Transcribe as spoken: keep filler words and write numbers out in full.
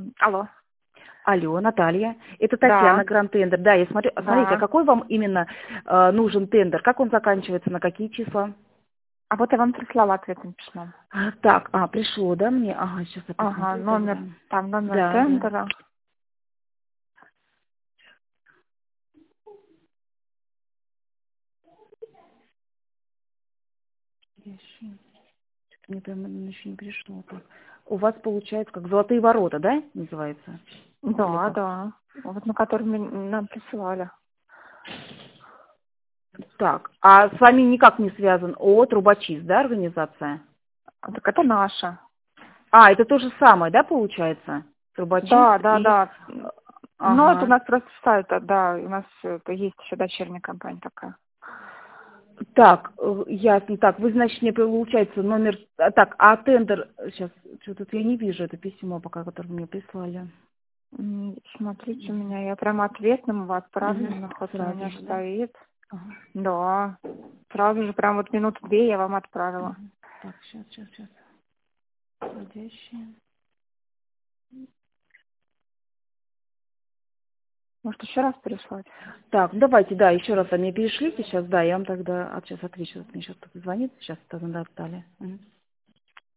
М, Алло. Алло, Наталья. Это Татьяна, Да. Гранд Тендер. Да, я смотрю. Смотрите, а Да. какой вам именно э, нужен тендер? Как он заканчивается, на какие числа? А вот я вам прислала ответным письмом. А, так, а, пришло, да, мне? Ага, сейчас я Ага, посмотрю тогда. номер, там номер Да, да. тендера. Я еще- Мне прям наверное, еще не пришло. Так. У вас получается как «Золотые ворота», да, называется? Или Да, как? да. Вот на который мы- нам присылали. Так, а с вами никак не связан ООО «Трубочист», да, организация? А, Так это наша. А, это то же самое, да, получается? Трубочист Да, да, и... да. э, Ну, это у Ага. нас просто сайт, а, да, у нас это есть еще дочерняя компания такая. Так, э, ясно. Так, вы, значит, мне получается номер... а, Так, а тендер... Сейчас, что тут я не вижу это письмо пока, которое вы мне прислали. М, Смотрите, у меня я прямо ответным его отправлена, Угу. вот у Сразу меня же, да? стоит. Ага. Да. Сразу же, прям вот минут две я вам отправила. Мгм. Так, сейчас, сейчас, сейчас. Входящие. Может, еще раз переслать? Так, давайте, да, еще раз вы мне перешлите сейчас, да, я вам тогда, а, сейчас отвечу, вот мне сейчас кто-то звонит, сейчас тогда Наталья. Мгм.